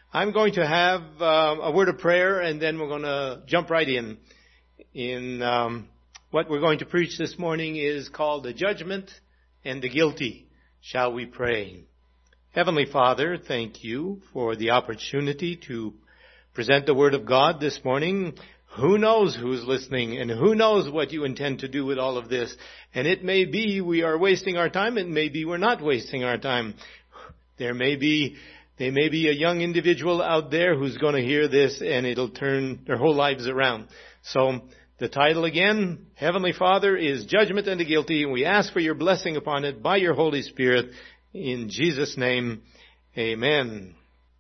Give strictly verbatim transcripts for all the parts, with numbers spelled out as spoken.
I'm going to have uh, a word of prayer, and then we're going to jump right in. In um, what we're going to preach this morning is called the judgment and the guilty. Shall we pray? Heavenly Father, thank you for the opportunity to present the Word of God this morning. Who knows who's listening, and who knows what you intend to do with all of this. And it may be we are wasting our time, it may be we're not wasting our time. There may be There may be a young individual out there who's going to hear this and it'll turn their whole lives around. So the title again, Heavenly Father, is Judgment and the Guilty, and we ask for your blessing upon it by your Holy Spirit. In Jesus' name, amen.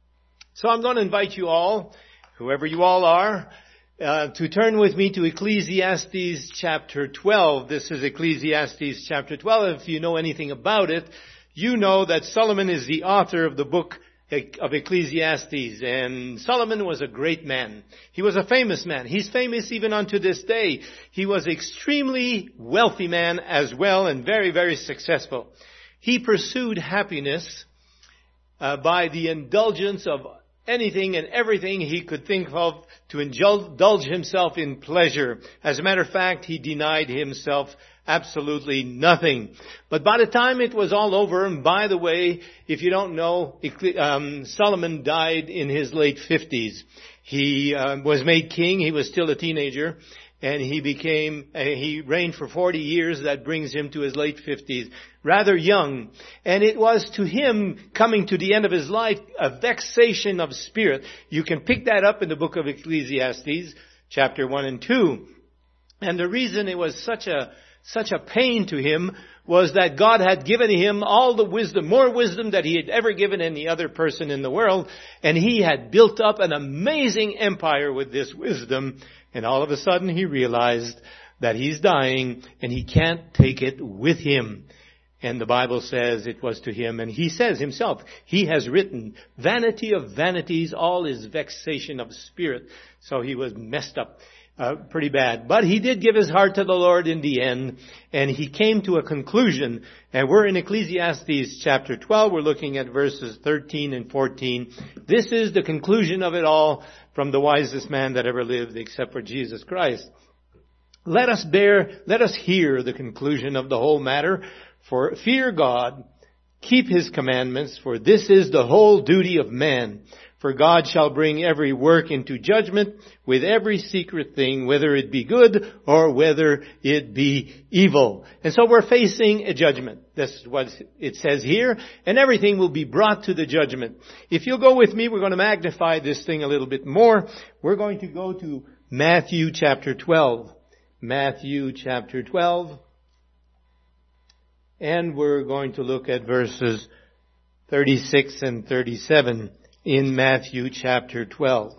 So I'm going to invite you all, whoever you all are, uh, to turn with me to Ecclesiastes chapter twelve. This is Ecclesiastes chapter twelve. If you know anything about it, you know that Solomon is the author of the book of Ecclesiastes, and Solomon was a great man. He was a famous man. He's famous even unto this day. He was an extremely wealthy man as well, and very, very successful. He pursued happiness uh, by the indulgence of anything and everything he could think of to indulge himself in pleasure. As a matter of fact, he denied himself absolutely nothing. But by the time it was all over, and by the way, if you don't know, um, Solomon died in his late fifties. He uh, was made king. He was still a teenager. And he became, uh, he reigned for forty years. That brings him to his late fifties. Rather young. And it was to him, coming to the end of his life, a vexation of spirit. You can pick that up in the book of Ecclesiastes, chapter one and two. And the reason it was such a Such a pain to him was that God had given him all the wisdom, more wisdom than he had ever given any other person in the world. And he had built up an amazing empire with this wisdom. And all of a sudden he realized that he's dying and he can't take it with him. And the Bible says it was to him. And he says himself, he has written, vanity of vanities, all is vexation of spirit. So he was messed up. Uh, pretty bad. But he did give his heart to the Lord in the end, and he came to a conclusion. And we're in Ecclesiastes chapter twelve. We're looking at verses thirteen and fourteen. This is the conclusion of it all from the wisest man that ever lived, except for Jesus Christ. Let us bear, let us hear the conclusion of the whole matter. For fear God, keep his commandments, for this is the whole duty of man. For God shall bring every work into judgment with every secret thing, whether it be good or whether it be evil. And so we're facing a judgment. That's what it says here. And everything will be brought to the judgment. If you'll go with me, we're going to magnify this thing a little bit more. We're going to go to Matthew chapter twelve. Matthew chapter twelve. And we're going to look at verses thirty-six and thirty-seven. In Matthew chapter twelve.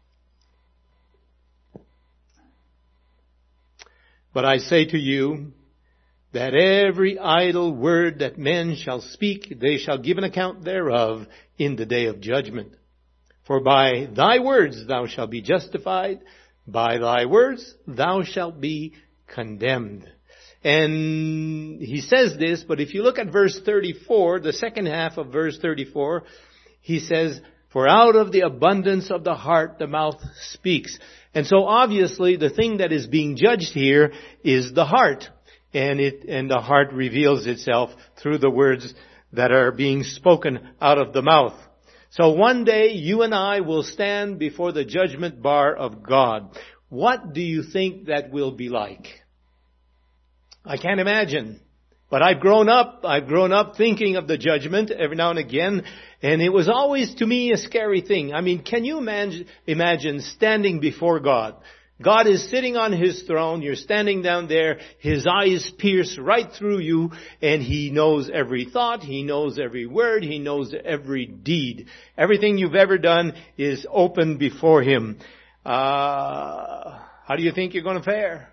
But I say to you that every idle word that men shall speak, they shall give an account thereof in the day of judgment. For by thy words thou shalt be justified, by thy words thou shalt be condemned. And he says this, but if you look at verse thirty-four, the second half of verse thirty-four, he says, for out of the abundance of the heart the mouth speaks. And so obviously the thing that is being judged here is the heart. And it, and the heart reveals itself through the words that are being spoken out of the mouth. So one day you and I will stand before the judgment bar of God. What do you think that will be like? I can't imagine. But I've grown up, I've grown up thinking of the judgment every now and again, and it was always to me a scary thing. I mean, can you imagine, imagine standing before God? God is sitting on his throne, you're standing down there, his eyes pierce right through you, and he knows every thought, he knows every word, he knows every deed. Everything you've ever done is open before him. Uh, how do you think you're going to fare?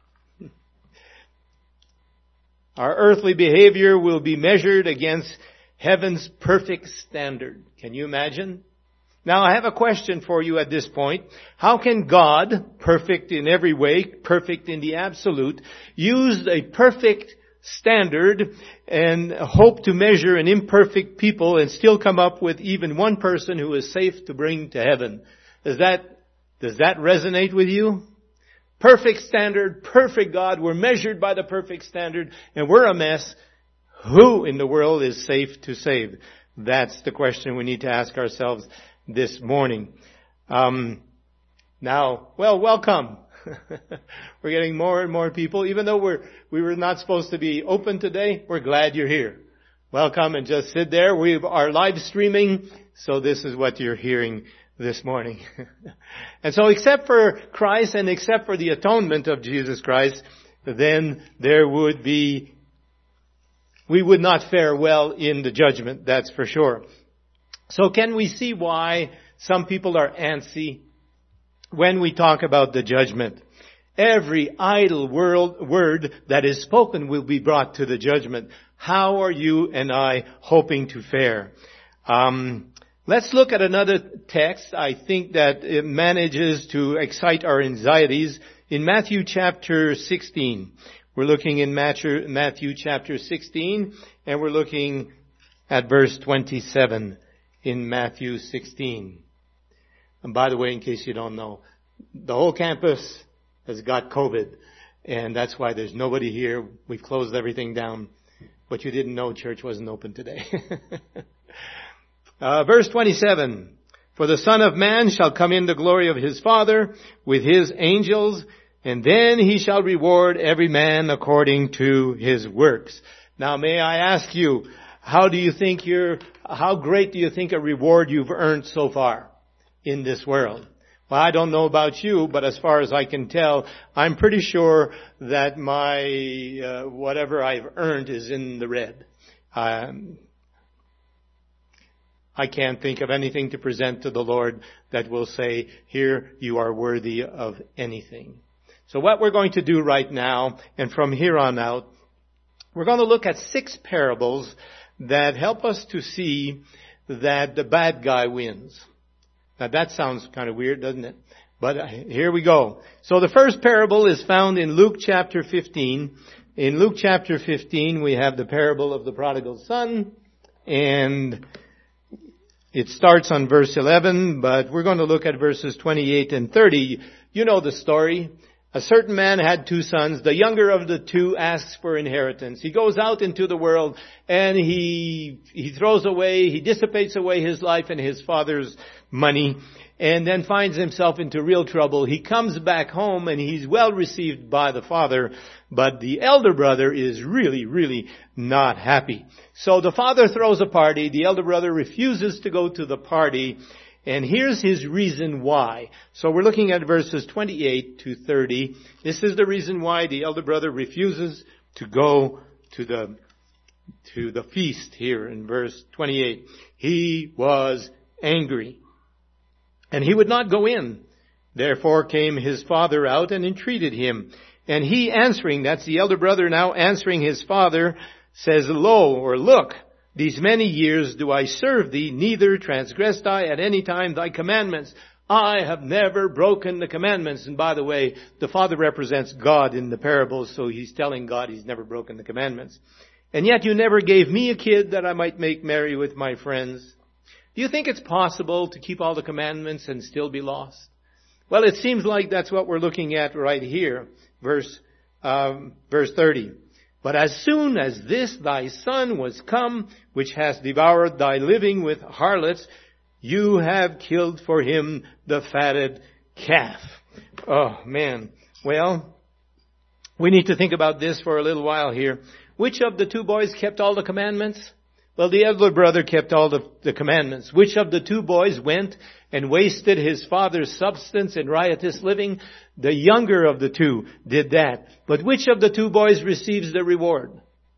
Our earthly behavior will be measured against heaven's perfect standard. Can you imagine? Now I have a question for you at this point. How can God, perfect in every way, perfect in the absolute, use a perfect standard and hope to measure an imperfect people and still come up with even one person who is safe to bring to heaven. Does that, does that resonate with you? Perfect standard, perfect God. We're measured by the perfect standard and we're a mess. Who in the world is safe to save? That's the question we need to ask ourselves this morning. Um, now, well, welcome. We're getting more and more people. Even though we're, we were not supposed to be open today, we're glad you're here. Welcome and just sit there. We are live streaming, so this is what you're hearing this morning. And so except for Christ and except for the atonement of Jesus Christ, then there would be, we would not fare well in the judgment, that's for sure. So can we see why some people are antsy when we talk about the judgment? Every idle word, word that is spoken will be brought to the judgment. How are you and I hoping to fare? Um, let's look at another text. I think that it manages to excite our anxieties. In Matthew chapter sixteen. We're looking in Matthew chapter sixteen, and we're looking at verse twenty-seven in Matthew sixteen. And by the way, in case you don't know, the whole campus has got COVID, and that's why there's nobody here. We've closed everything down, but you didn't know church wasn't open today. uh, verse twenty-seven, for the Son of Man shall come in the glory of his Father with his angels, and then he shall reward every man according to his works. Now may I ask you, how do you think you're, how great do you think a reward you've earned so far in this world? Well, I don't know about you, but as far as I can tell, I'm pretty sure that my, uh, whatever I've earned is in the red. Um, I can't think of anything to present to the Lord that will say, here you are worthy of anything. So what we're going to do right now, and from here on out, we're going to look at six parables that help us to see that the bad guy wins. Now that sounds kind of weird, doesn't it? But here we go. So the first parable is found in Luke chapter fifteen. In Luke chapter fifteen, we have the parable of the prodigal son, and it starts on verse eleven, but we're going to look at verses twenty-eight and thirty. You know the story. A certain man had two sons. The younger of the two asks for inheritance. He goes out into the world and he, he throws away, he dissipates away his life and his father's money and then finds himself into real trouble. He comes back home and he's well received by the father, but the elder brother is really, really not happy. So the father throws a party. The elder brother refuses to go to the party. And here's his reason why. So we're looking at verses twenty-eight to thirty. This is the reason why the elder brother refuses to go to the, to the feast here in verse twenty-eight. He was angry, and he would not go in. Therefore came his father out and entreated him. And he answering, that's the elder brother now answering his father, says, Lo, or look, these many years do I serve thee, neither transgressed I at any time thy commandments. I have never broken the commandments. And by the way, the father represents God in the parables, so he's telling God he's never broken the commandments. And yet you never gave me a kid that I might make merry with my friends. Do you think it's possible to keep all the commandments and still be lost? Well, it seems like that's what we're looking at right here. Verse, um, verse thirty. But as soon as this thy son was come, which has devoured thy living with harlots, you have killed for him the fatted calf. Oh, man. Well, we need to think about this for a little while here. Which of the two boys kept all the commandments? Well, the elder brother kept all the, the commandments. Which of the two boys went and wasted his father's substance in riotous living? The younger of the two did that. But which of the two boys receives the reward?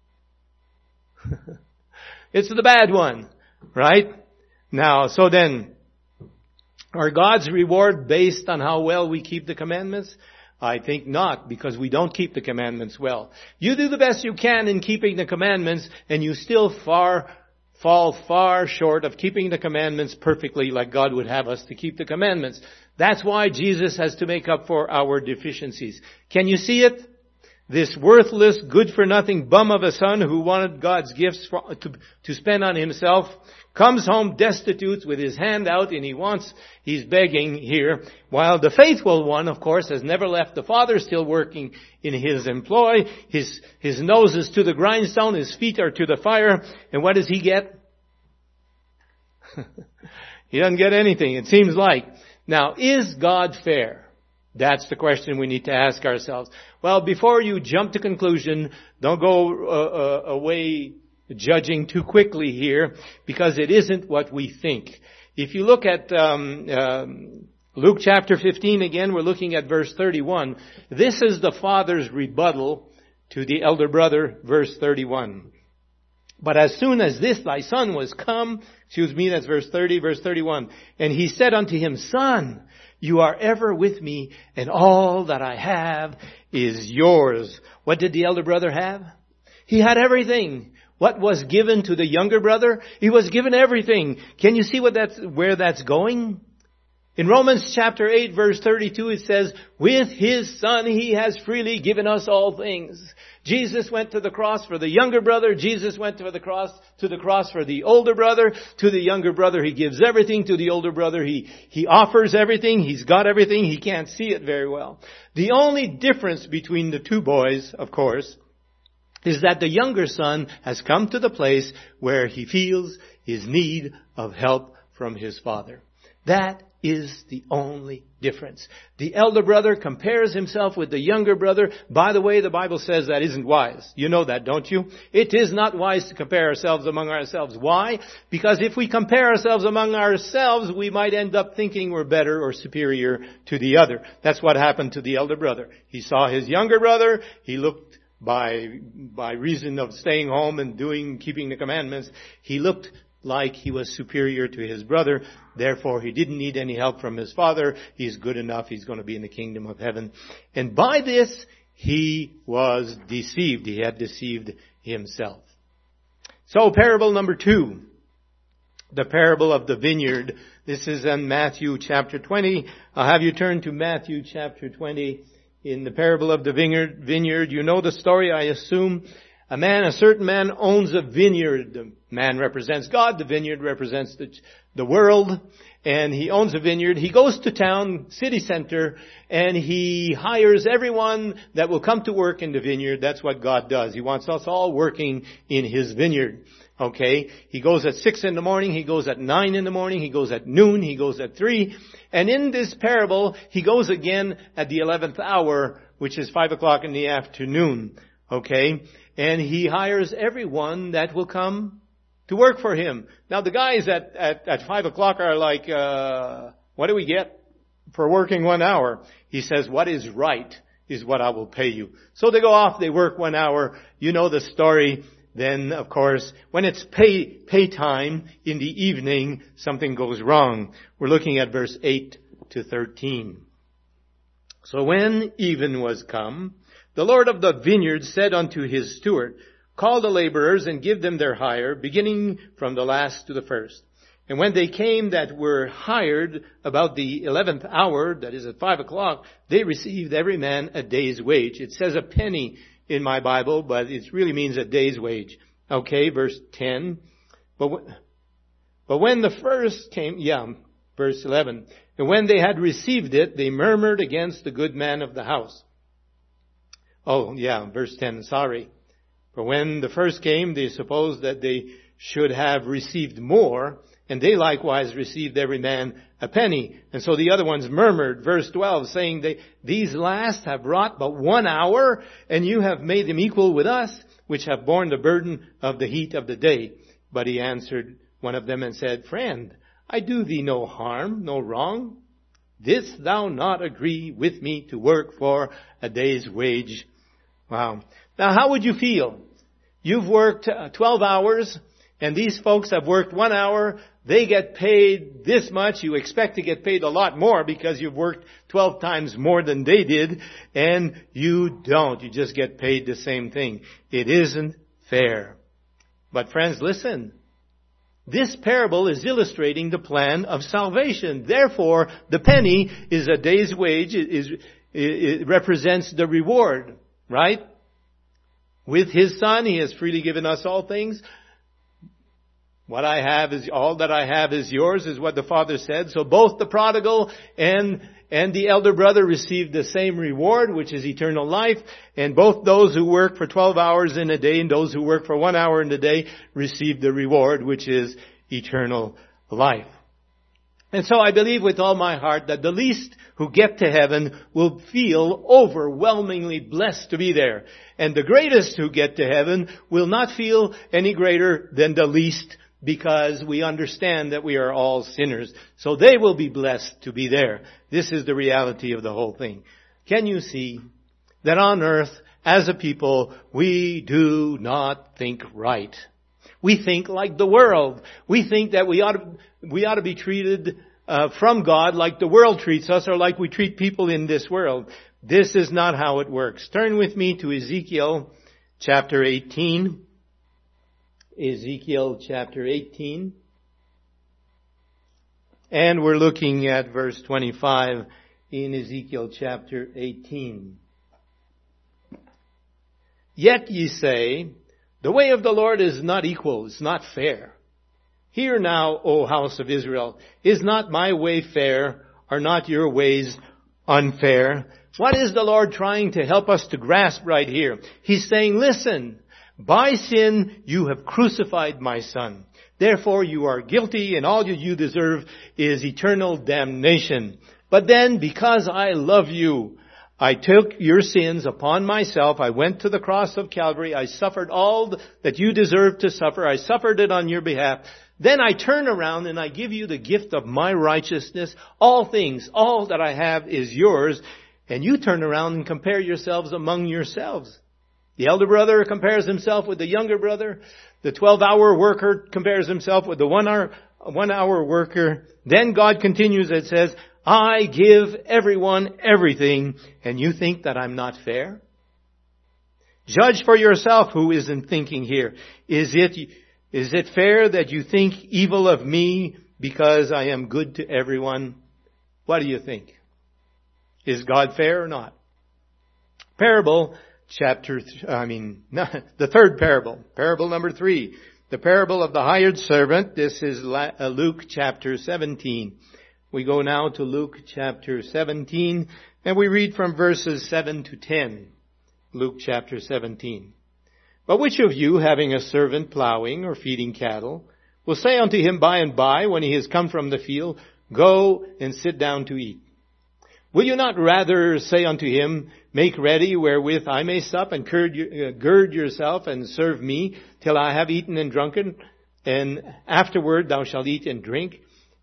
It's the bad one, right? Now, so then, are God's reward based on how well we keep the commandments? I think not, because we don't keep the commandments well. You do the best you can in keeping the commandments, and you still far fall far short of keeping the commandments perfectly like God would have us to keep the commandments. That's why Jesus has to make up for our deficiencies. Can you see it? This worthless, good-for-nothing bum of a son who wanted God's gifts for, to, to spend on himself comes home destitute with his hand out, and he wants, he's begging here. While the faithful one, of course, has never left the Father, still working in his employ. His, his nose is to the grindstone, his feet are to the fire. And what does he get? He doesn't get anything, it seems like. Now, is God fair? That's the question we need to ask ourselves. Well, before you jump to conclusion, don't go uh, uh, away judging too quickly here, because it isn't what we think. If you look at um, um, Luke chapter fifteen again, we're looking at verse thirty-one. This is the father's rebuttal to the elder brother, verse thirty-one. But as soon as this thy son was come, excuse me, that's verse thirty, verse thirty-one, and he said unto him, Son, you are ever with me, and all that I have is yours. What did the elder brother have? He had everything. What was given to the younger brother? He was given everything. Can you see what that's, where that's going? In Romans chapter eight verse thirty-two it says, with his son he has freely given us all things. Jesus went to the cross for the younger brother. Jesus went to the cross, to the cross for the older brother. To the younger brother he gives everything. To the older brother he, he offers everything. He's got everything. He can't see it very well. The only difference between the two boys, of course, is that the younger son has come to the place where he feels his need of help from his father. That is the only difference. The elder brother compares himself with the younger brother. By the way, the Bible says that isn't wise. You know that, don't you? It is not wise to compare ourselves among ourselves. Why? Because if we compare ourselves among ourselves, we might end up thinking we're better or superior to the other. That's what happened to the elder brother. He saw his younger brother. He looked by, by reason of staying home and doing, keeping the commandments, he looked like he was superior to his brother. Therefore, he didn't need any help from his father. He's good enough. He's going to be in the kingdom of heaven. And by this, he was deceived. He had deceived himself. So, parable number two. The parable of the vineyard. This is in Matthew chapter twenty. I'll have you turn to Matthew chapter twenty. In the parable of the vineyard, vineyard, you know the story, I assume. A man, a certain man owns a vineyard. The man represents God. The vineyard represents the, the world. And he owns a vineyard. He goes to town, city center, and he hires everyone that will come to work in the vineyard. That's what God does. He wants us all working in his vineyard. Okay? He goes at six in the morning. He goes at nine in the morning. He goes at noon. He goes at three. And in this parable, he goes again at the eleventh hour, which is five o'clock in the afternoon. Okay? And he hires everyone that will come to work for him. Now the guys at, at, at five o'clock are like, uh, what do we get for working one hour? He says, what is right is what I will pay you. So they go off, they work one hour. You know the story. Then, of course, when it's pay, pay time in the evening, something goes wrong. We're looking at verse eight to thirteen. So when even was come, the Lord of the vineyard said unto his steward, call the laborers and give them their hire, beginning from the last to the first. And when they came that were hired about the eleventh hour, that is at five o'clock, they received every man a day's wage. It says a penny in my Bible, but it really means a day's wage. Okay, verse ten. But, w- but when the first came, yeah, verse eleven. And when they had received it, they murmured against the good man of the house. Oh, yeah, verse ten, sorry. For when the first came, they supposed that they should have received more, and they likewise received every man a penny. And so the other ones murmured, verse twelve, saying, they, these last have wrought but one hour, and you have made them equal with us, which have borne the burden of the heat of the day. But he answered one of them and said, Friend, I do thee no harm, no wrong. Didst thou not agree with me to work for a day's wage? Wow. Now, how would you feel? You've worked twelve hours, and these folks have worked one hour. They get paid this much. You expect to get paid a lot more because you've worked twelve times more than they did, and you don't. You just get paid the same thing. It isn't fair. But friends, listen. This parable is illustrating the plan of salvation. Therefore, the penny is a day's wage. It, is, it represents the reward, right? with His Son. He has freely given us all things. What I have is, all that I have is yours, is what the Father said. So both the prodigal and, and the elder brother received the same reward, which is eternal life. And both those who work for twelve hours in a day and those who work for one hour in a day received the reward, which is eternal life. And so I believe with all my heart that the least who get to heaven will feel overwhelmingly blessed to be there. And the greatest who get to heaven will not feel any greater than the least, because we understand that we are all sinners. So they will be blessed to be there. This is the reality of the whole thing. Can you see that on earth, as a people, we do not think right? We think like the world. We think that we ought to, we ought to be treated uh, from God like the world treats us, or like we treat people in this world. This is not how it works. Turn with me to Ezekiel chapter eighteen. Ezekiel chapter eighteen. And we're looking at verse twenty-five in Ezekiel chapter eighteen. Yet ye say, the way of the Lord is not equal, it's not fair. Hear now, O house of Israel, is not my way fair, are not your ways unfair? What is the Lord trying to help us to grasp right here? He's saying, listen, by sin you have crucified my Son. Therefore you are guilty, and all you deserve is eternal damnation. But then, because I love you, I took your sins upon myself. I went to the cross of Calvary. I suffered all that you deserve to suffer. I suffered it on your behalf. Then I turn around and I give you the gift of my righteousness. All things, all that I have is yours. And you turn around and compare yourselves among yourselves. The elder brother compares himself with the younger brother. The twelve-hour worker compares himself with the one-hour one-hour worker. Then God continues and says, I give everyone everything, and you think that I'm not fair? Judge for yourself who isn't thinking here. Is it, is it fair that you think evil of me because I am good to everyone? What do you think? Is God fair or not? Parable chapter, th- I mean, the third parable, parable number three, the parable of the hired servant. This is Luke chapter seventeen. We go now to Luke chapter seventeen, and we read from verses seven to ten. Luke chapter seventeen. But which of you, having a servant plowing or feeding cattle, will say unto him by and by, when he is come from the field, go and sit down to eat? Will you not rather say unto him, make ready wherewith I may sup, and gird, uh, gird yourself and serve me till I have eaten and drunken, and afterward thou shalt eat and drink?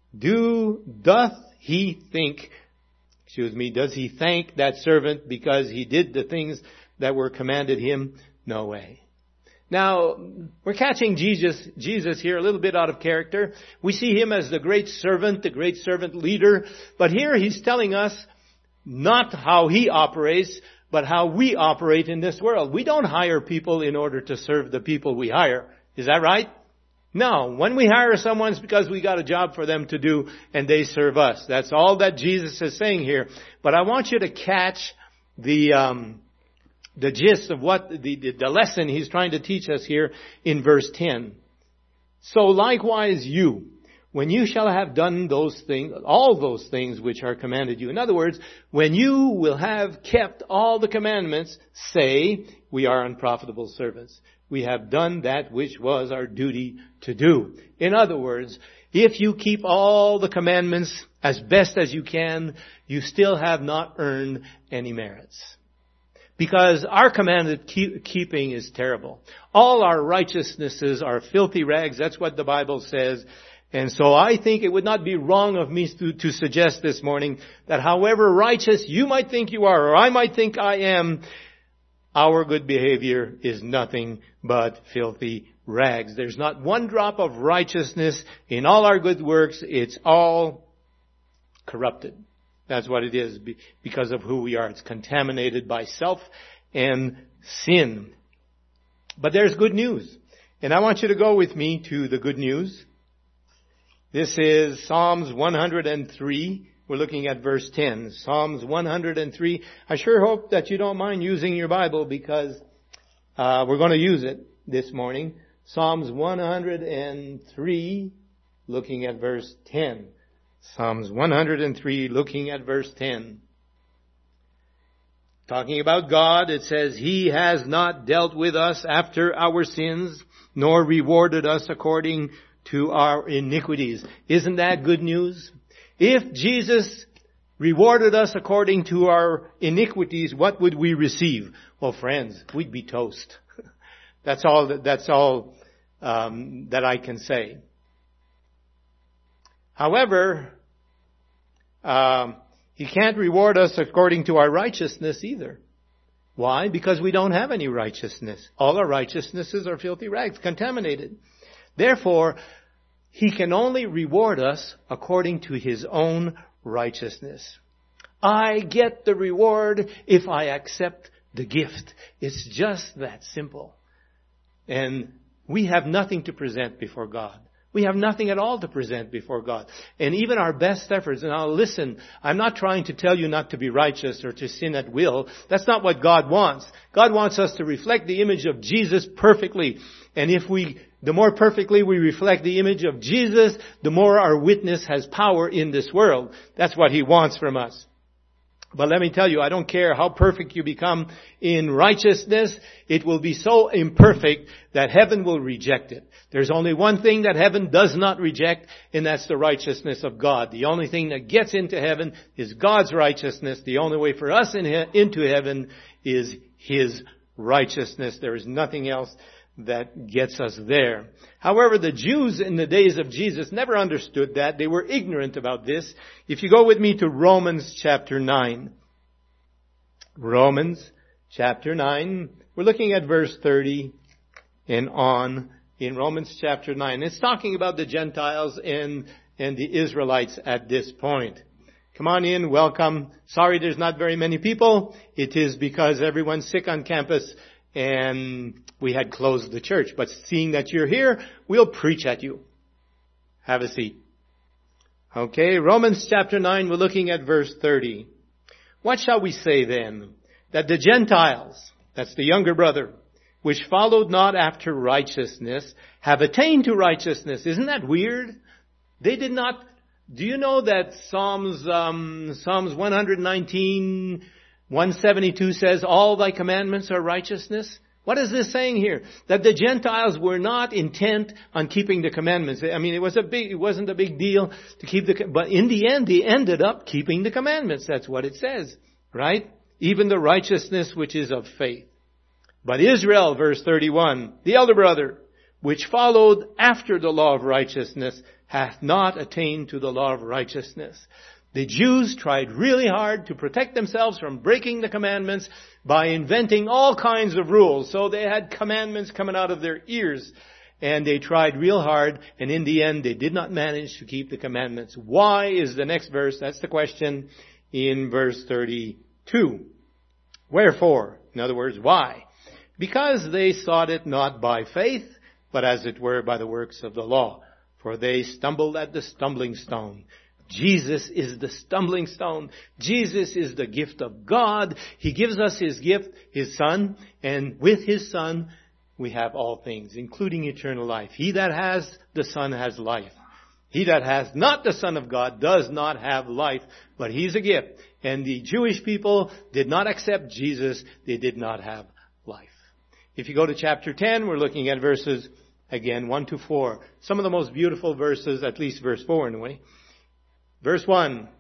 Do, doth he think, excuse me, does he thank that servant because he did the things that were commanded him? No way. Now, we're catching Jesus, Jesus here a little bit out of character. We see him as the great servant, the great servant leader. But here he's telling us not how he operates, but how we operate in this world. We don't hire people in order to serve the people we hire. Is that right? No, when we hire someone, it's because we got a job for them to do and they serve us. That's all that Jesus is saying here. But I want you to catch the um, the gist of what the, the, the lesson he's trying to teach us here in verse ten. So likewise you, when you shall have done those things, all those things which are commanded you. In other words, when you will have kept all the commandments, say, we are unprofitable servants. We have done that which was our duty to do. In other words, if you keep all the commandments as best as you can, you still have not earned any merits. Because our commanded keep, keeping is terrible. All our righteousnesses are filthy rags. That's what the Bible says. And so I think it would not be wrong of me to, to suggest this morning that however righteous you might think you are, or I might think I am, our good behavior is nothing but filthy rags. There's not one drop of righteousness in all our good works. It's all corrupted. That's what it is because of who we are. It's contaminated by self and sin. But there's good news. And I want you to go with me to the good news. This is Psalms one hundred three. We're looking at verse ten. Psalms one hundred three. I sure hope that you don't mind using your Bible because Uh, we're going to use it this morning. Psalms one hundred three, looking at verse ten. Psalms one hundred three, looking at verse ten. Talking about God, it says, He has not dealt with us after our sins, nor rewarded us according to our iniquities. Isn't that good news? If Jesus rewarded us according to our iniquities, what would we receive? Well, friends, we'd be toast. That's all, that's all um, that I can say. However, um, He can't reward us according to our righteousness either. Why? Because we don't have any righteousness. All our righteousnesses are filthy rags, contaminated. Therefore, He can only reward us according to His own righteousness. I get the reward if I accept the gift. It's just that simple. And we have nothing to present before God. We have nothing at all to present before God. And even our best efforts, and now listen, I'm not trying to tell you not to be righteous or to sin at will. That's not what God wants. God wants us to reflect the image of Jesus perfectly. And if we, the more perfectly we reflect the image of Jesus, the more our witness has power in this world. That's what He wants from us. But let me tell you, I don't care how perfect you become in righteousness, it will be so imperfect that heaven will reject it. There's only one thing that heaven does not reject, and that's the righteousness of God. The only thing that gets into heaven is God's righteousness. The only way for us in he- into heaven is His righteousness. There is nothing else that gets us there. However, the Jews in the days of Jesus never understood that. They were ignorant about this. If you go with me to Romans chapter nine. Romans chapter nine. We're looking at verse thirty and on in Romans chapter nine. It's talking about the Gentiles and, and the Israelites at this point. Come on in, welcome. Sorry there's not very many people. It is because everyone's sick on campus and we had closed the church. But seeing that you're here, we'll preach at you. Have a seat. Okay, Romans chapter nine, we're looking at verse thirty. What shall we say then? That the Gentiles, that's the younger brother, which followed not after righteousness, have attained to righteousness. Isn't that weird? They did not. Do you know that Psalms, um, Psalms one nineteen, one seventy-two says, all thy commandments are righteousness? What is this saying here? That the Gentiles were not intent on keeping the commandments. I mean, it was a big, it wasn't a big deal to keep the, but in the end, they ended up keeping the commandments. That's what it says, right? Even the righteousness which is of faith. But Israel, verse thirty-one, the elder brother, which followed after the law of righteousness, hath not attained to the law of righteousness. The Jews tried really hard to protect themselves from breaking the commandments by inventing all kinds of rules. So they had commandments coming out of their ears. And they tried real hard. And in the end, they did not manage to keep the commandments. Why is the next verse? That's the question in verse thirty-two. Wherefore? In other words, why? Because they sought it not by faith, but as it were by the works of the law. For they stumbled at the stumbling stone. Jesus is the stumbling stone. Jesus is the gift of God. He gives us His gift, His Son, and with His Son we have all things, including eternal life. He that has the Son has life. He that has not the Son of God does not have life, but He's a gift. And the Jewish people did not accept Jesus. They did not have life. If you go to chapter ten, we're looking at verses, again, one to four. Some of the most beautiful verses, at least verse four anyway. Verse one,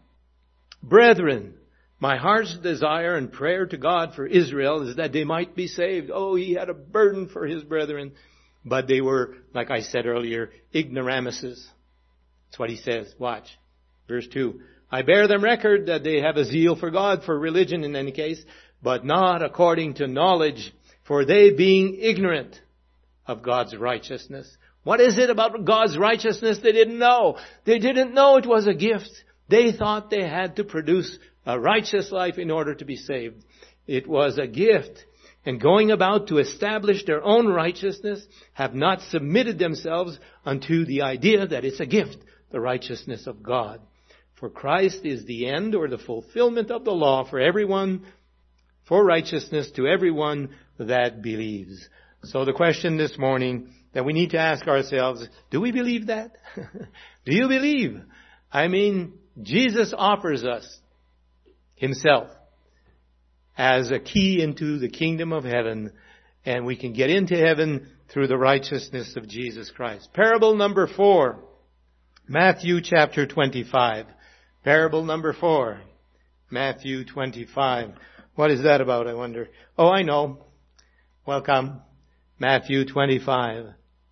brethren, my heart's desire and prayer to God for Israel is that they might be saved. Oh, He had a burden for His brethren. But they were, like I said earlier, ignoramuses. That's what He says. Watch. Verse two, I bear them record that they have a zeal for God, for religion in any case, but not according to knowledge, for they being ignorant of God's righteousness. What is it about God's righteousness they didn't know? They didn't know it was a gift. They thought they had to produce a righteous life in order to be saved. It was a gift. And going about to establish their own righteousness, have not submitted themselves unto the idea that it's a gift, the righteousness of God. For Christ is the end or the fulfillment of the law for everyone, for righteousness to everyone that believes. So the question this morning that we need to ask ourselves, do we believe that? Do you believe? I mean, Jesus offers us Himself as a key into the kingdom of heaven, and we can get into heaven through the righteousness of Jesus Christ. Parable number four, Matthew chapter twenty-five. Parable number four, Matthew twenty-five. What is that about, I wonder? Oh, I know. Welcome. Matthew twenty-five.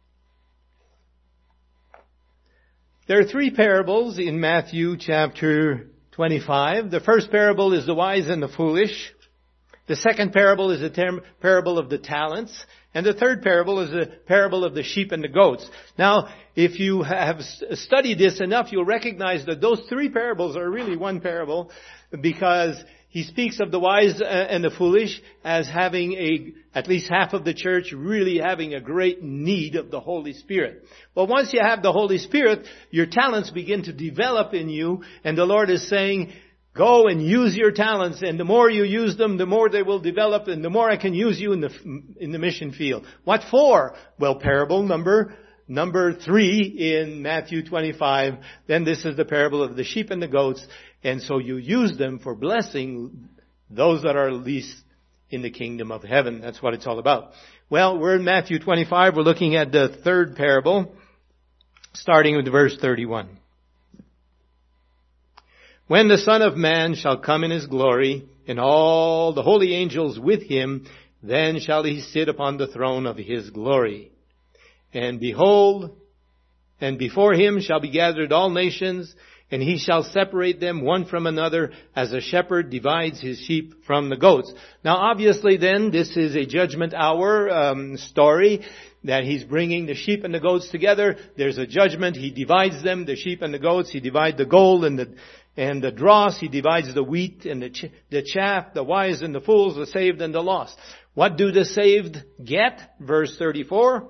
There are three parables in Matthew chapter twenty-five. The first parable is the wise and the foolish. The second parable is the term, parable of the talents. And the third parable is the parable of the sheep and the goats. Now, if you have studied this enough, you'll recognize that those three parables are really one parable, because he speaks of the wise and the foolish as having a, at least half of the church really having a great need of the Holy Spirit. Well, once you have the Holy Spirit, your talents begin to develop in you, and the Lord is saying, go and use your talents, and the more you use them, the more they will develop, and the more I can use you in the in the mission field. What for? Well, parable number number three in Matthew twenty-five. Then this is the parable of the sheep and the goats, and so you use them for blessing those that are least in the kingdom of heaven. That's what it's all about. Well, we're in Matthew twenty-five. We're looking at the third parable, starting with verse thirty-one. When the Son of Man shall come in His glory, and all the holy angels with Him, then shall He sit upon the throne of His glory. And behold, and before Him shall be gathered all nations, and He shall separate them one from another, as a shepherd divides his sheep from the goats. Now obviously then, this is a judgment hour um, story, that He's bringing the sheep and the goats together. There's a judgment. He divides them, the sheep and the goats. He divides the gold and the And the dross. He divides the wheat and the, ch- the chaff, the wise and the fools, the saved and the lost. What do the saved get? Verse thirty-four.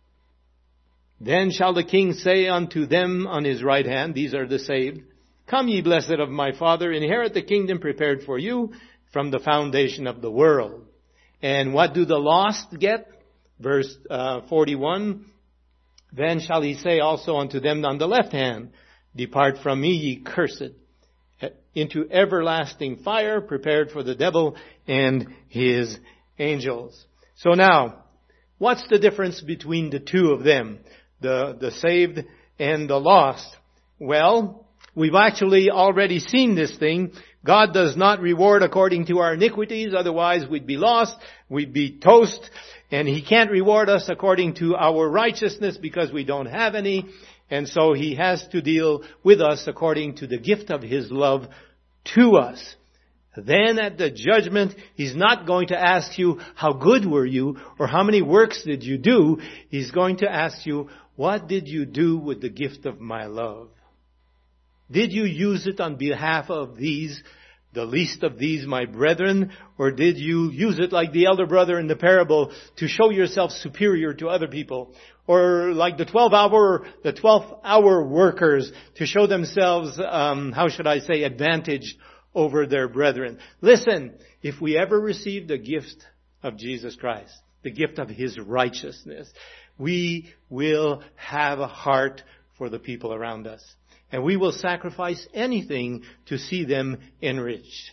Then shall the King say unto them on His right hand, these are the saved, come ye blessed of my Father, inherit the kingdom prepared for you from the foundation of the world. And what do the lost get? Verse uh, forty-one. Then shall He say also unto them on the left hand, depart from me, ye cursed, into everlasting fire prepared for the devil and his angels. So now, what's the difference between the two of them? The, the saved and the lost? Well, we've actually already seen this thing. God does not reward according to our iniquities, otherwise we'd be lost, we'd be toast, and He can't reward us according to our righteousness because we don't have any. And so He has to deal with us according to the gift of His love to us. Then at the judgment, He's not going to ask you, how good were you? Or how many works did you do? He's going to ask you, what did you do with the gift of my love? Did you use it on behalf of these, the least of these, my brethren? Or did you use it like the elder brother in the parable to show yourself superior to other people? Or like the twelve hour, the twelfth hour workers to show themselves, um, how should I say, advantaged over their brethren. Listen, if we ever receive the gift of Jesus Christ, the gift of His righteousness, we will have a heart for the people around us. And we will sacrifice anything to see them enriched.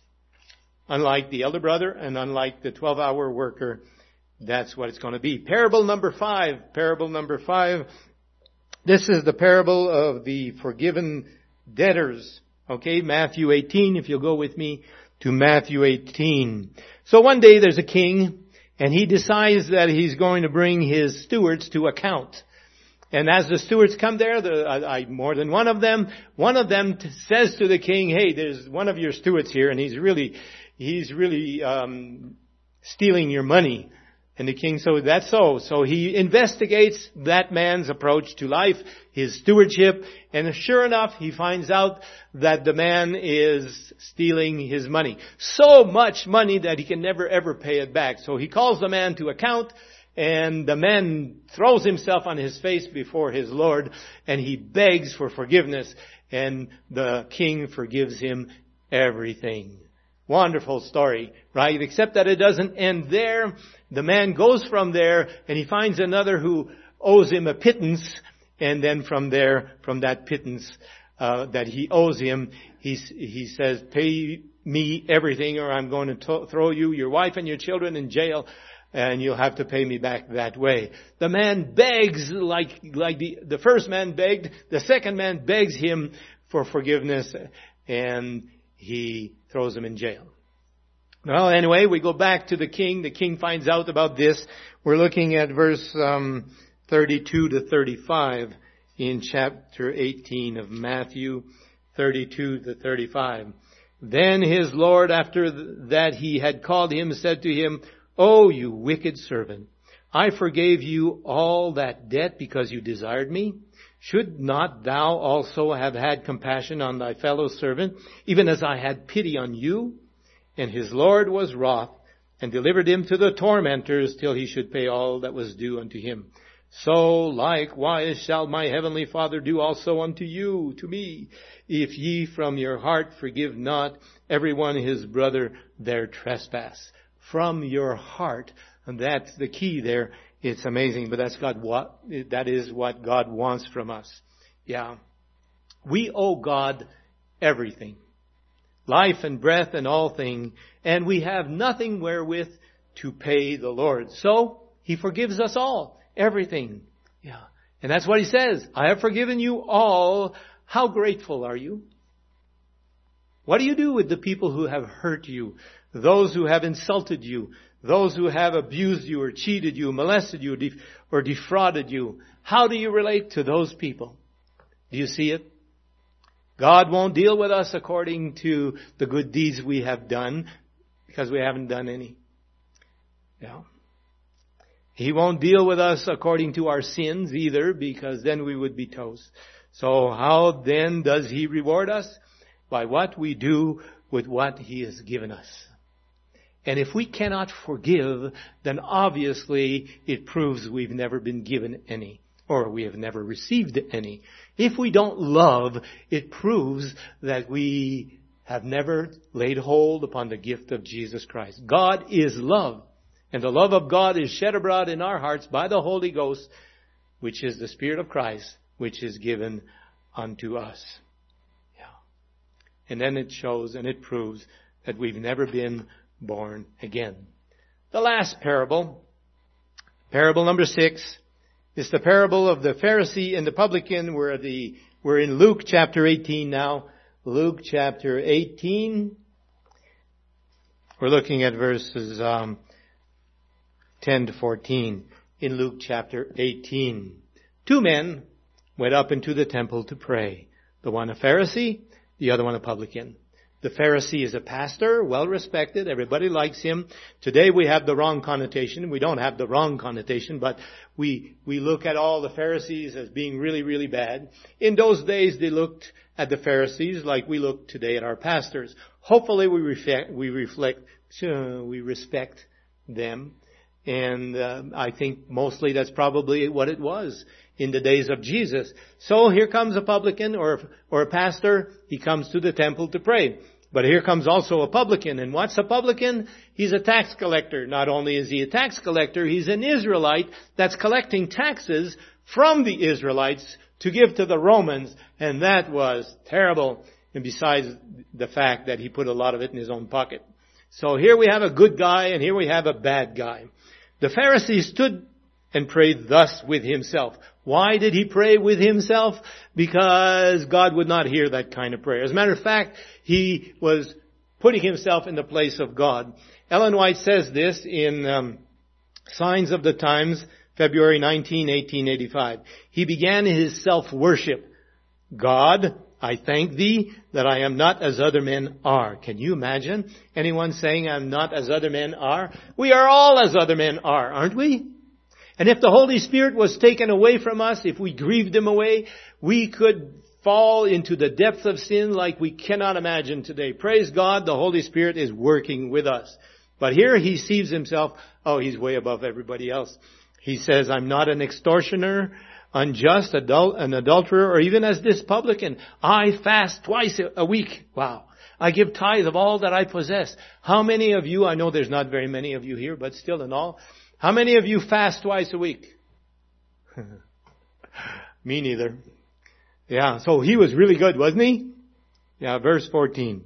Unlike the elder brother and unlike the twelve hour worker, that's what it's going to be. Parable number five. Parable number five. This is the parable of the forgiven debtors. Okay, Matthew eighteen, if you'll go with me to Matthew eighteen. So one day there's a king, and he decides that he's going to bring his stewards to account. And as the stewards come there, the, I, I, more than one of them, one of them t- says to the king, hey, there's one of your stewards here, and he's really, he's really um, stealing your money. And the king said, that's so. So he investigates that man's approach to life, his stewardship, and sure enough, he finds out that the man is stealing his money. So much money that he can never ever pay it back. So he calls the man to account, and the man throws himself on his face before his Lord, and he begs for forgiveness, and the king forgives him everything. Wonderful story, right? Except that it doesn't end there. The man goes from there and he finds another who owes him a pittance. And then from there, from that pittance uh, that he owes him, he, he says, pay me everything or I'm going to to- throw you, your wife and your children in jail. And you'll have to pay me back that way. The man begs like, like the, the first man begged. The second man begs him for forgiveness and he throws him in jail. Well, anyway, we go back to the king. The king finds out about this. We're looking at verse, um, thirty-two to thirty-five in chapter eighteen of Matthew, thirty-two to thirty-five. Then his Lord, after that he had called him, said to him, "O you wicked servant, I forgave you all that debt because you desired me. Should not thou also have had compassion on thy fellow servant, even as I had pity on you?" And his Lord was wroth, and delivered him to the tormentors till he should pay all that was due unto him. So likewise shall my heavenly Father do also unto you, to me, if ye from your heart forgive not every one his brother their trespass. From your heart. And that's the key there. It's amazing, but that's God what, that is what God wants from us. Yeah. We owe God everything. Life and breath and all things. And we have nothing wherewith to pay the Lord. So, He forgives us all. Everything. Yeah. And that's what He says. I have forgiven you all. How grateful are you? What do you do with the people who have hurt you? Those who have insulted you? Those who have abused you or cheated you, molested you or defrauded you? How do you relate to those people? Do you see it? God won't deal with us according to the good deeds we have done because we haven't done any. Yeah. He won't deal with us according to our sins either because then we would be toast. So how then does He reward us? By what we do with what He has given us. And if we cannot forgive, then obviously it proves we've never been given any. Or we have never received any. If we don't love, it proves that we have never laid hold upon the gift of Jesus Christ. God is love. And the love of God is shed abroad in our hearts by the Holy Ghost, which is the Spirit of Christ, which is given unto us. Yeah. And then it shows and it proves that we've never been born again. The last parable, parable number six, is the parable of the Pharisee and the publican. We're, the, we're in Luke chapter eighteen now. Luke chapter eighteen. We're looking at verses um, ten to fourteen in Luke chapter eighteen. Two men went up into the temple to pray. The one a Pharisee, the other one a publican. The Pharisee is a pastor, well respected. Everybody likes him. Today we have the wrong connotation. We don't have the wrong connotation, but we, we look at all the Pharisees as being really, really bad. In those days they looked at the Pharisees like we look today at our pastors. Hopefully we reflect, we reflect, uh, we respect them. And uh, I think mostly that's probably what it was in the days of Jesus. So here comes a publican or, or a pastor. He comes to the temple to pray. But here comes also a publican. And what's a publican? He's a tax collector. Not only is he a tax collector, he's an Israelite that's collecting taxes from the Israelites to give to the Romans. And that was terrible. And besides the fact that he put a lot of it in his own pocket. So here we have a good guy and here we have a bad guy. The Pharisee stood and prayed thus with himself. Why did he pray with himself? Because God would not hear that kind of prayer. As a matter of fact, he was putting himself in the place of God. Ellen White says this in um, Signs of the Times, February nineteenth, eighteen eighty-five. He began his self-worship. God, I thank Thee that I am not as other men are. Can you imagine anyone saying I'm not as other men are? We are all as other men are, aren't we? And if the Holy Spirit was taken away from us, if we grieved Him away, we could fall into the depths of sin like we cannot imagine today. Praise God, the Holy Spirit is working with us. But here he sees himself, oh, he's way above everybody else. He says, I'm not an extortioner. unjust, adul- an adulterer, or even as this publican. I fast twice a week. Wow. I give tithe of all that I possess. How many of you, I know there's not very many of you here, but still in all, how many of you fast twice a week? Me neither. Yeah, so he was really good, wasn't he? Yeah, verse fourteen.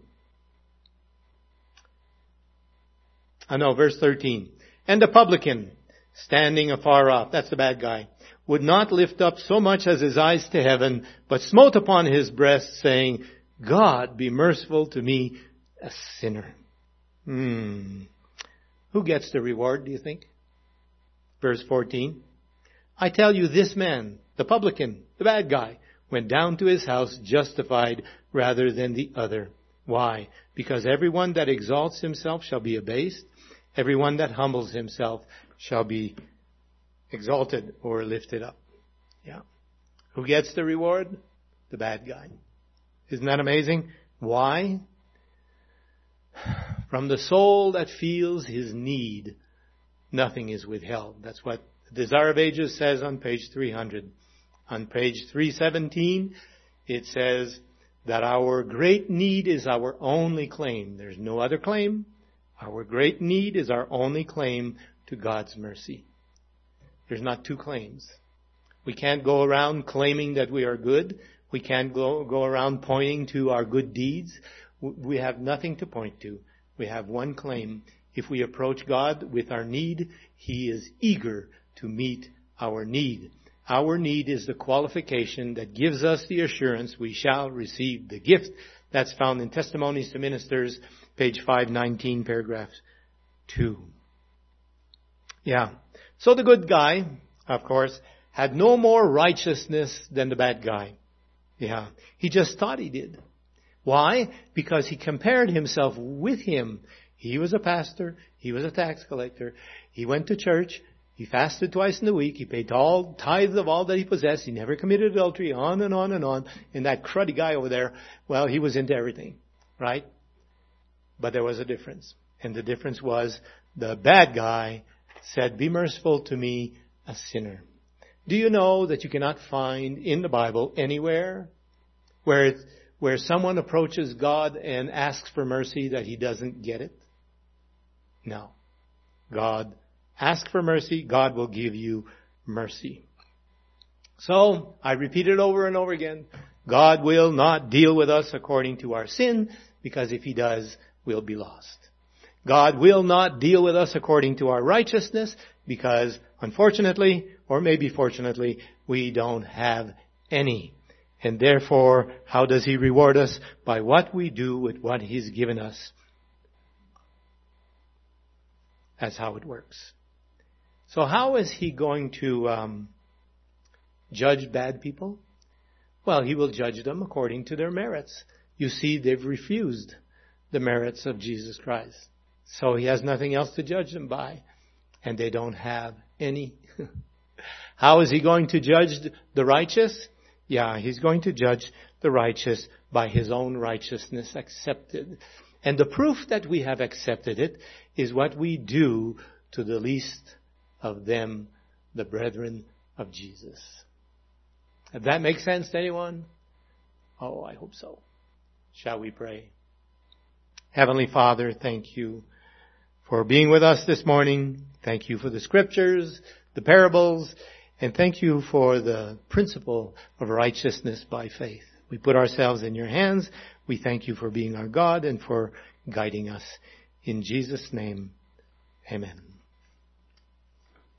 I know, verse thirteen. And the publican, standing afar off, that's the bad guy, would not lift up so much as his eyes to heaven, but smote upon his breast, saying, God, be merciful to me, a sinner. Hmm. Who gets the reward, do you think? Verse fourteen. I tell you, this man, the publican, the bad guy, went down to his house justified rather than the other. Why? Because everyone that exalts himself shall be abased. Everyone that humbles himself shall be exalted or lifted up. Yeah. Who gets the reward? The bad guy. Isn't that amazing? Why? From the soul that feels his need, nothing is withheld. That's what the Desire of Ages says on page three hundred. On page three seventeen, it says that our great need is our only claim. There's no other claim. Our great need is our only claim to God's mercy. There's not two claims. We can't go around claiming that we are good. We can't go, go around pointing to our good deeds. We have nothing to point to. We have one claim. If we approach God with our need, He is eager to meet our need. Our need is the qualification that gives us the assurance we shall receive the gift. That's found in Testimonies to Ministers, page five nineteen, paragraph two. Yeah. So the good guy, of course, had no more righteousness than the bad guy. Yeah. He just thought he did. Why? Because he compared himself with him. He was a pastor. He was a tax collector. He went to church. He fasted twice in the week. He paid all tithes of all that he possessed. He never committed adultery, on and on and on. And that cruddy guy over there, well, he was into everything, right? But there was a difference. And the difference was the bad guy said, be merciful to me, a sinner. Do you know that you cannot find in the Bible anywhere where it, where someone approaches God and asks for mercy that He doesn't get it? No. God, ask for mercy, God will give you mercy. So, I repeat it over and over again. God will not deal with us according to our sin, because if He does, we'll be lost. God will not deal with us according to our righteousness, because unfortunately, or maybe fortunately, we don't have any. And therefore, how does He reward us? By what we do with what He's given us. That's how it works. So how is He going to um, judge bad people? Well, He will judge them according to their merits. You see, they've refused the merits of Jesus Christ. So He has nothing else to judge them by. And they don't have any. How is He going to judge the righteous? Yeah, He's going to judge the righteous by His own righteousness accepted. And the proof that we have accepted it is what we do to the least of them, the brethren of Jesus. Does that make sense to anyone? Oh, I hope so. Shall we pray? Heavenly Father, thank You for being with us this morning. Thank You for the scriptures, the parables, and thank You for the principle of righteousness by faith. We put ourselves in Your hands. We thank You for being our God and for guiding us. In Jesus' name, amen.